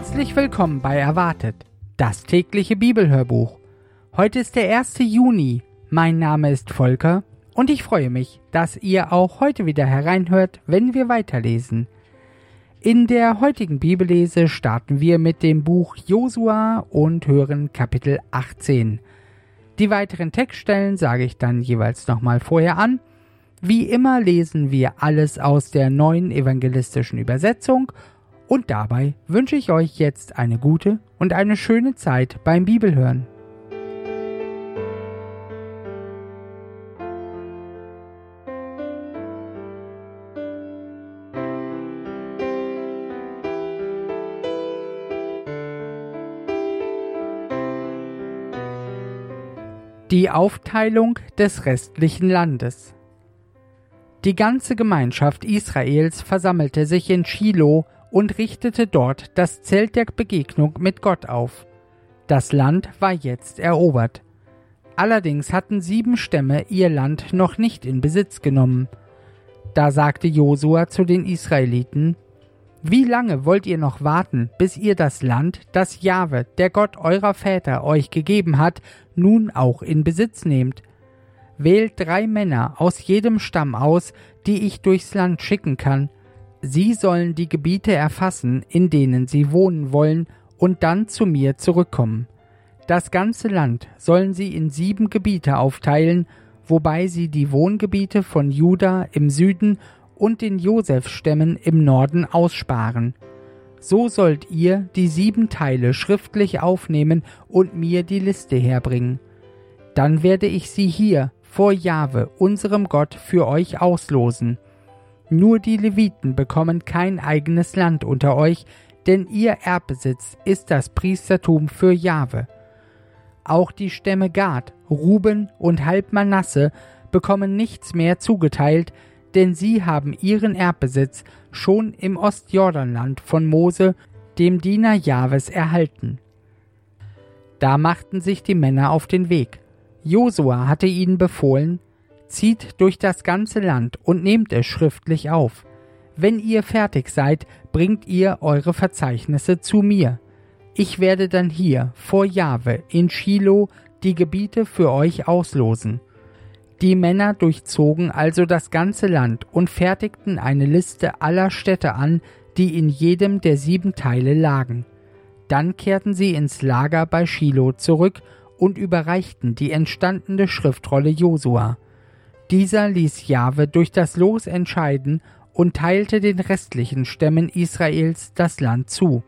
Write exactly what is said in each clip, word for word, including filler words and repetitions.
Herzlich willkommen bei Erwartet, das tägliche Bibelhörbuch. Heute ist der erste Juni. Mein Name ist Volker und ich freue mich, dass ihr auch heute wieder hereinhört, wenn wir weiterlesen. In der heutigen Bibellese starten wir mit dem Buch Josua und hören Kapitel achtzehn. Die weiteren Textstellen sage ich dann jeweils nochmal vorher an. Wie immer lesen wir alles aus der neuen evangelistischen Übersetzung und dabei wünsche ich euch jetzt eine gute und eine schöne Zeit beim Bibelhören. Die Aufteilung des restlichen Landes. Die ganze Gemeinschaft Israels versammelte sich in Schilo und richtete dort das Zelt der Begegnung mit Gott auf. Das Land war jetzt erobert. Allerdings hatten sieben Stämme ihr Land noch nicht in Besitz genommen. Da sagte Josua zu den Israeliten: Wie lange wollt ihr noch warten, bis ihr das Land, das Jahwe, der Gott eurer Väter euch gegeben hat, nun auch in Besitz nehmt? Wählt drei Männer aus jedem Stamm aus, die ich durchs Land schicken kann. Sie sollen die Gebiete erfassen, in denen sie wohnen wollen, und dann zu mir zurückkommen. Das ganze Land sollen sie in sieben Gebiete aufteilen, wobei sie die Wohngebiete von Juda im Süden und den Joseph-Stämmen im Norden aussparen. So sollt ihr die sieben Teile schriftlich aufnehmen und mir die Liste herbringen. Dann werde ich sie hier vor Jahwe, unserem Gott, für euch auslosen. Nur die Leviten bekommen kein eigenes Land unter euch, denn ihr Erbbesitz ist das Priestertum für Jahwe. Auch die Stämme Gad, Ruben und halb Manasse bekommen nichts mehr zugeteilt, denn sie haben ihren Erbbesitz schon im Ostjordanland von Mose, dem Diener Jahwes, erhalten. Da machten sich die Männer auf den Weg. Josua hatte ihnen befohlen: Zieht durch das ganze Land und nehmt es schriftlich auf. Wenn ihr fertig seid, bringt ihr eure Verzeichnisse zu mir. Ich werde dann hier vor Jahwe in Schilo die Gebiete für euch auslosen. Die Männer durchzogen also das ganze Land und fertigten eine Liste aller Städte an, die in jedem der sieben Teile lagen. Dann kehrten sie ins Lager bei Schilo zurück und überreichten die entstandene Schriftrolle Josua. Dieser ließ Jahwe durch das Los entscheiden und teilte den restlichen Stämmen Israels das Land zu.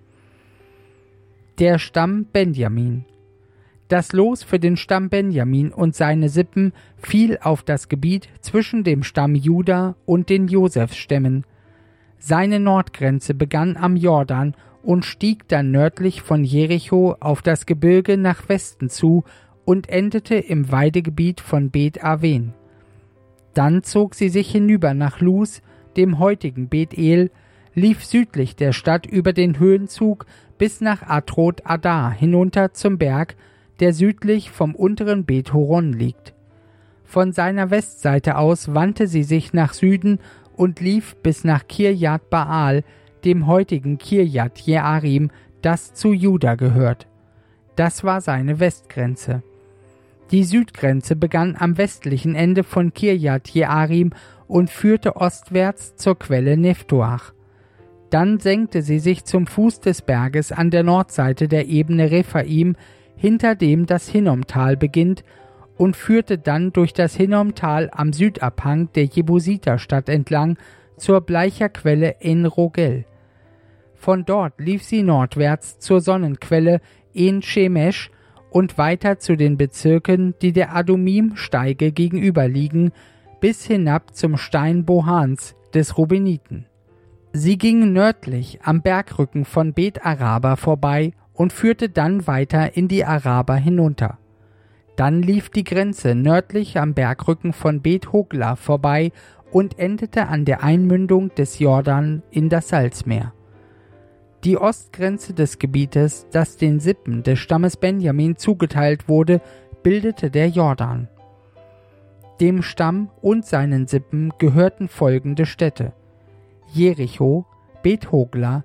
Der Stamm Benjamin. Das Los für den Stamm Benjamin und seine Sippen fiel auf das Gebiet zwischen dem Stamm Juda und den Joseph-Stämmen. Seine Nordgrenze begann am Jordan und stieg dann nördlich von Jericho auf das Gebirge nach Westen zu und endete im Weidegebiet von Bet Aven. Dann zog sie sich hinüber nach Luz, dem heutigen Bet-El, lief südlich der Stadt über den Höhenzug bis nach Atrot Adar hinunter zum Berg, der südlich vom unteren Bet Horon liegt. Von seiner Westseite aus wandte sie sich nach Süden und lief bis nach Kirjat Baal, dem heutigen Kirjat Jearim, das zu Juda gehört. Das war seine Westgrenze. Die Südgrenze begann am westlichen Ende von Kirjat Jearim und führte ostwärts zur Quelle Neftoach. Dann senkte sie sich zum Fuß des Berges an der Nordseite der Ebene Rephaim, hinter dem das Hinnomtal beginnt, und führte dann durch das Hinnomtal am Südabhang der Jebusiterstadt entlang zur Bleicherquelle En Rogel. Von dort lief sie nordwärts zur Sonnenquelle En Shemesh und weiter zu den Bezirken, die der Adumim-Steige gegenüberliegen, bis hinab zum Stein Bohans des Rubeniten. Sie ging nördlich am Bergrücken von Bet Araba vorbei und führte dann weiter in die Araber hinunter. Dann lief die Grenze nördlich am Bergrücken von Bet Hogla vorbei und endete an der Einmündung des Jordan in das Salzmeer. Die Ostgrenze des Gebietes, das den Sippen des Stammes Benjamin zugeteilt wurde, bildete der Jordan. Dem Stamm und seinen Sippen gehörten folgende Städte: Jericho, Bet Hogla,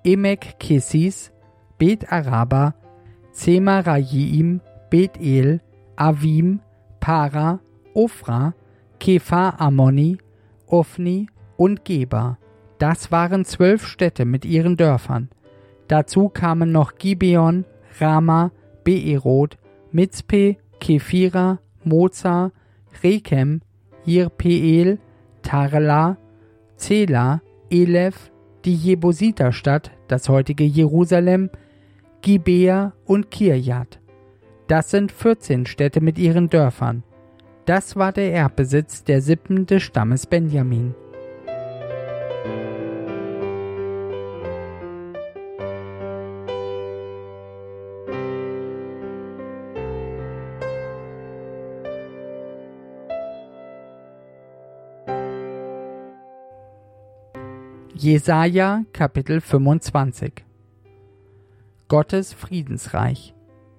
Emek Kesis, Bet Araba, Zemarayim, Bet El, Avim, Para, Ophra, Kephar Ammoni, Ophni und Geba. Das waren zwölf Städte mit ihren Dörfern. Dazu kamen noch Gibeon, Rama, Beerot, Mizpe, Kephira, Moza, Rekem, Jirpeel, Tarla, Zela, Elef, die Jebusiterstadt, das heutige Jerusalem, Gibea und Kirjat. Das sind vierzehn Städte mit ihren Dörfern. Das war der Erbbesitz der Sippen des Stammes Benjamin. Jesaja Kapitel fünfundzwanzig. Gottes Friedensreich.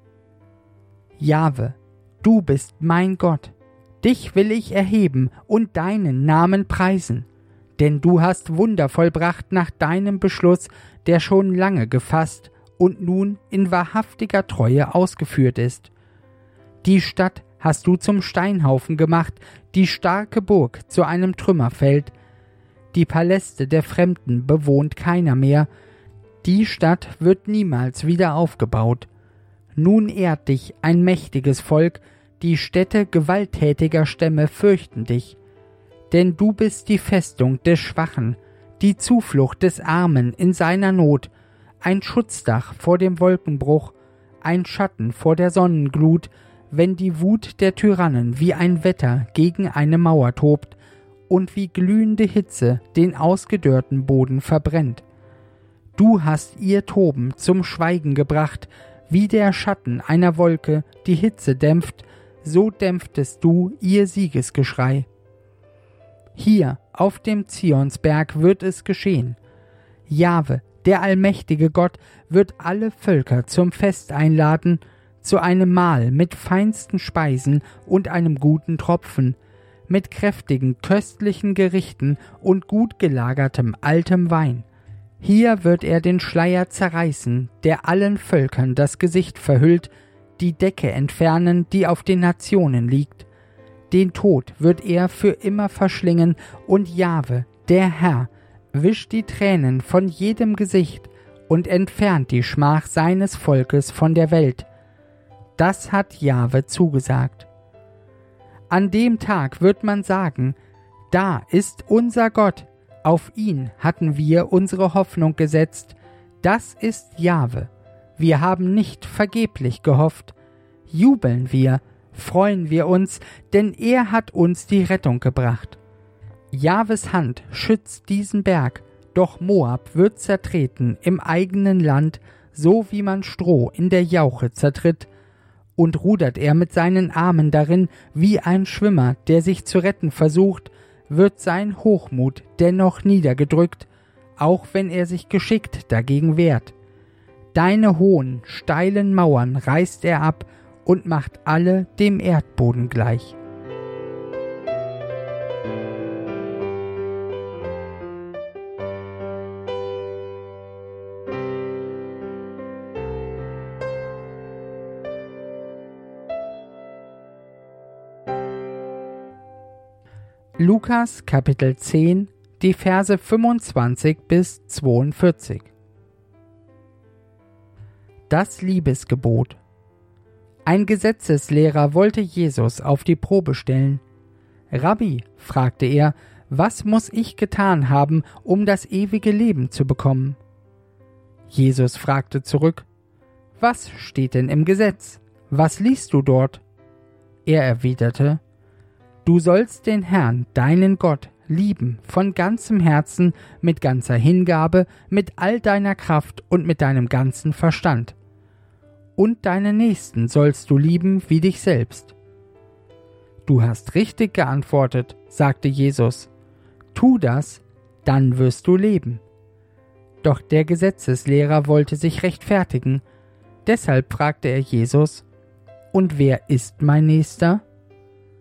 Jahwe, du bist mein Gott. Dich will ich erheben und deinen Namen preisen, denn du hast Wunder vollbracht nach deinem Beschluss, der schon lange gefasst und nun in wahrhaftiger Treue ausgeführt ist. Die Stadt hast du zum Steinhaufen gemacht, die starke Burg zu einem Trümmerfeld. Die Paläste der Fremden bewohnt keiner mehr, die Stadt wird niemals wieder aufgebaut. Nun ehrt dich ein mächtiges Volk, die Städte gewalttätiger Stämme fürchten dich. Denn du bist die Festung des Schwachen, die Zuflucht des Armen in seiner Not, ein Schutzdach vor dem Wolkenbruch, ein Schatten vor der Sonnenglut, wenn die Wut der Tyrannen wie ein Wetter gegen eine Mauer tobt und wie glühende Hitze den ausgedörrten Boden verbrennt. Du hast ihr Toben zum Schweigen gebracht, wie der Schatten einer Wolke die Hitze dämpft, so dämpftest du ihr Siegesgeschrei. Hier auf dem Zionsberg wird es geschehen. Jahwe, der allmächtige Gott, wird alle Völker zum Fest einladen, zu einem Mahl mit feinsten Speisen und einem guten Tropfen, mit kräftigen, köstlichen Gerichten und gut gelagertem altem Wein. Hier wird er den Schleier zerreißen, der allen Völkern das Gesicht verhüllt, die Decke entfernen, die auf den Nationen liegt. Den Tod wird er für immer verschlingen, und Jahwe, der Herr, wischt die Tränen von jedem Gesicht und entfernt die Schmach seines Volkes von der Welt. Das hat Jahwe zugesagt. An dem Tag wird man sagen, da ist unser Gott, auf ihn hatten wir unsere Hoffnung gesetzt, das ist Jahwe, wir haben nicht vergeblich gehofft, jubeln wir, freuen wir uns, denn er hat uns die Rettung gebracht. Jahwes Hand schützt diesen Berg, doch Moab wird zertreten im eigenen Land, so wie man Stroh in der Jauche zertritt, und rudert er mit seinen Armen darin, wie ein Schwimmer, der sich zu retten versucht, wird sein Hochmut dennoch niedergedrückt, auch wenn er sich geschickt dagegen wehrt. Deine hohen, steilen Mauern reißt er ab und macht alle dem Erdboden gleich. Lukas Kapitel zehn, die Verse fünfundzwanzig bis zweiundvierzig. Das Liebesgebot. Ein Gesetzeslehrer wollte Jesus auf die Probe stellen. Rabbi, fragte er, was muss ich getan haben, um das ewige Leben zu bekommen? Jesus fragte zurück, was steht denn im Gesetz? Was liest du dort? Er erwiderte, du sollst den Herrn, deinen Gott, lieben von ganzem Herzen, mit ganzer Hingabe, mit all deiner Kraft und mit deinem ganzen Verstand. Und deinen Nächsten sollst du lieben wie dich selbst. Du hast richtig geantwortet, sagte Jesus. Tu das, dann wirst du leben. Doch der Gesetzeslehrer wollte sich rechtfertigen. Deshalb fragte er Jesus, und wer ist mein Nächster?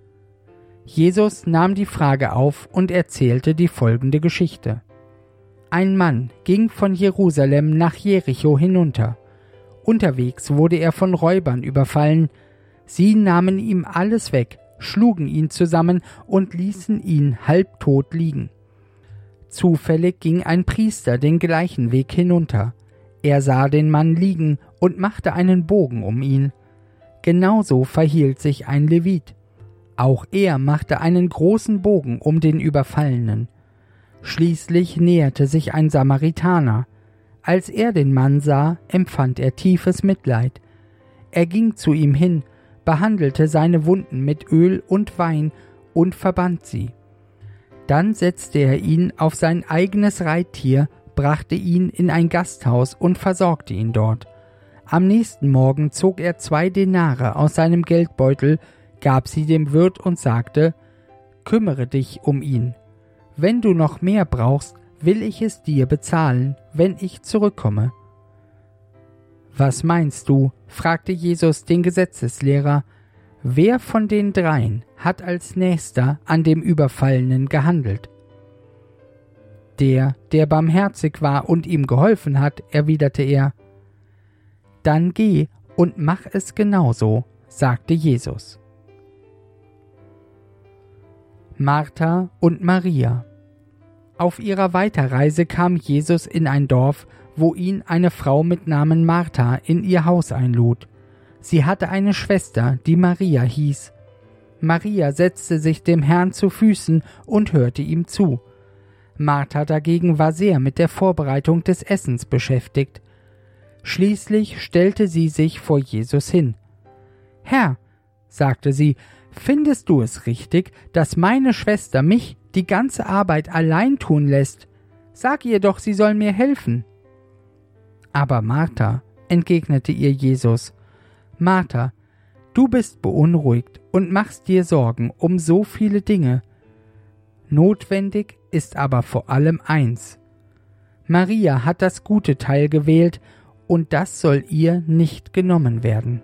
Jesus nahm die Frage auf und erzählte die folgende Geschichte. Ein Mann ging von Jerusalem nach Jericho hinunter. Unterwegs wurde er von Räubern überfallen. Sie nahmen ihm alles weg, schlugen ihn zusammen und ließen ihn halbtot liegen. Zufällig ging ein Priester den gleichen Weg hinunter. Er sah den Mann liegen und machte einen Bogen um ihn. Genauso verhielt sich ein Levit. Auch er machte einen großen Bogen um den Überfallenen. Schließlich näherte sich ein Samaritaner. Als er den Mann sah, empfand er tiefes Mitleid. Er ging zu ihm hin, behandelte seine Wunden mit Öl und Wein und verband sie. Dann setzte er ihn auf sein eigenes Reittier, brachte ihn in ein Gasthaus und versorgte ihn dort. Am nächsten Morgen zog er zwei Denare aus seinem Geldbeutel, gab sie dem Wirt und sagte: »Kümmere dich um ihn. Wenn du noch mehr brauchst, will ich es dir bezahlen, wenn ich zurückkomme.« »Was meinst du?« fragte Jesus den Gesetzeslehrer. »Wer von den dreien hat als Nächster an dem Überfallenen gehandelt?« »Der, der barmherzig war und ihm geholfen hat«, erwiderte er. »Dann geh und mach es genauso«, sagte Jesus. Martha und Maria. Auf ihrer Weiterreise kam Jesus in ein Dorf, wo ihn eine Frau mit Namen Martha in ihr Haus einlud. Sie hatte eine Schwester, die Maria hieß. Maria setzte sich dem Herrn zu Füßen und hörte ihm zu. Martha dagegen war sehr mit der Vorbereitung des Essens beschäftigt. Schließlich stellte sie sich vor Jesus hin. »Herr«, sagte sie, »findest du es richtig, dass meine Schwester mich die ganze Arbeit allein tun lässt? Sag ihr doch, sie soll mir helfen.« »Aber Martha«, entgegnete ihr Jesus, »Martha, du bist beunruhigt und machst dir Sorgen um so viele Dinge. Notwendig ist aber vor allem eins. Maria hat das gute Teil gewählt, und das soll ihr nicht genommen werden.«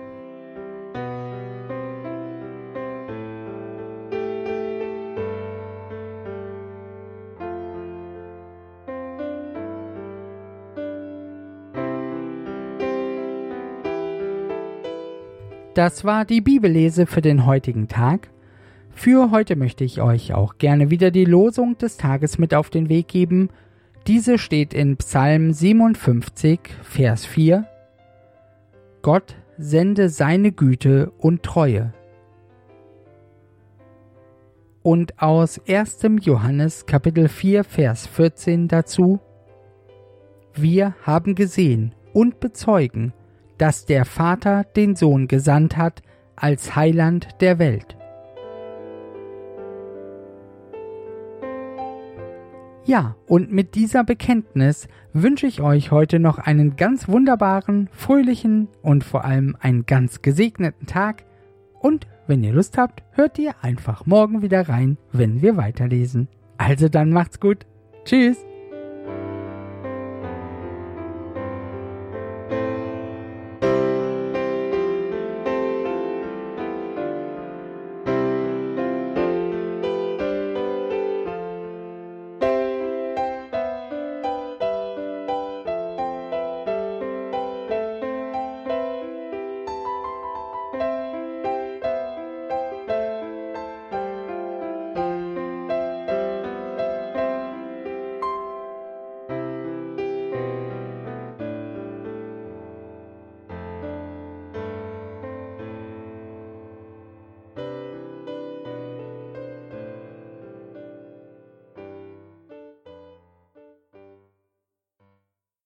Das war die Bibellese für den heutigen Tag. Für heute möchte ich euch auch gerne wieder die Losung des Tages mit auf den Weg geben. Diese steht in Psalm siebenundfünfzig, Vers vier. Gott sende seine Güte und Treue. Und aus erstem Johannes Kapitel vier, Vers vierzehn dazu: Wir haben gesehen und bezeugen, dass der Vater den Sohn gesandt hat als Heiland der Welt. Ja, und mit dieser Bekenntnis wünsche ich euch heute noch einen ganz wunderbaren, fröhlichen und vor allem einen ganz gesegneten Tag. Und wenn ihr Lust habt, hört ihr einfach morgen wieder rein, wenn wir weiterlesen. Also dann macht's gut. Tschüss.